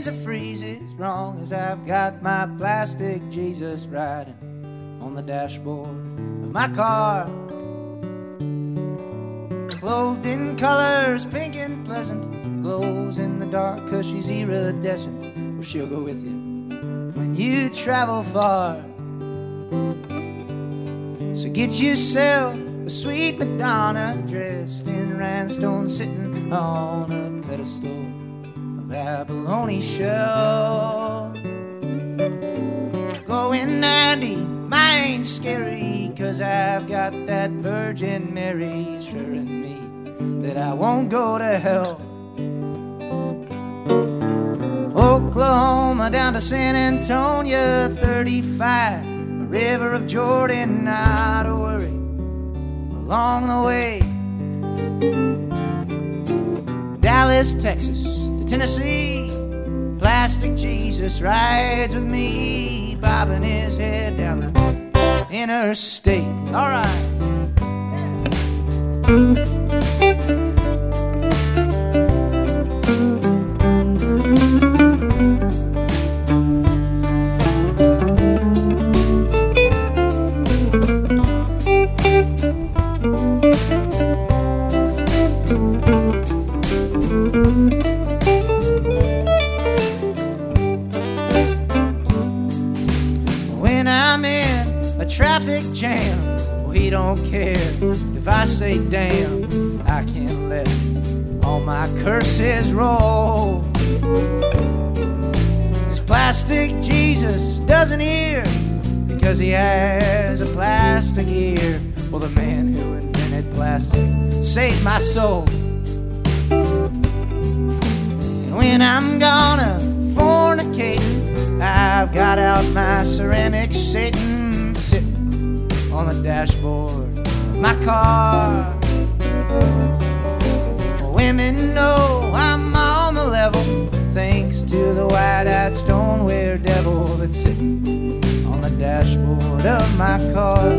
to freeze as long as I've got my plastic Jesus riding on the dashboard of my car. Clothed in colors, pink and pleasant, glows in the dark 'cause she's iridescent. Well, she'll go with you when you travel far. So get yourself a sweet Madonna dressed in rhinestone, sitting on a pedestal of abalone shell. Going 90, mine ain't scary, 'cause I've got that Virgin Mary assuring me that I won't go to hell. Oklahoma down to San Antonio, 35, a river of Jordan, not a worry along the way. Dallas, Texas to Tennessee, plastic Jesus rides with me, bobbing his head down the interstate. All right. Traffic jam, well, he don't care if I say damn. I can't let all my curses roll, 'cause plastic Jesus doesn't hear, because he has a plastic ear. Well, the man who invented plastic saved my soul. And when I'm gonna fornicate, I've got out my ceramic Satan, on the dashboard of my car. Women know I'm on the level, thanks to the wide-eyed stoneware devil that's sitting on the dashboard of my car.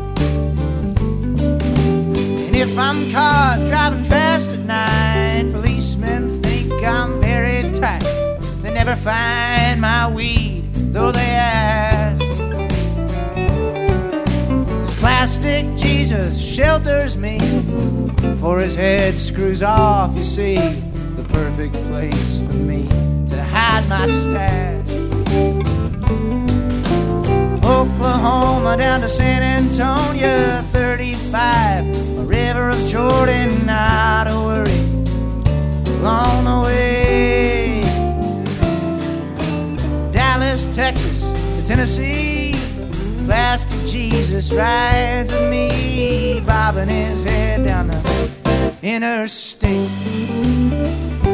And if I'm caught driving fast at night, policemen think I'm very tight. They never find my weed, though they ask. Plastic Jesus shelters me, for his head screws off, you see, the perfect place for me to hide my stash. Oklahoma down to San Antonio, 35, a river of Jordan, not a worry along the way. Dallas, Texas to Tennessee, plastic Jesus rides with me, bobbing his head down the interstate.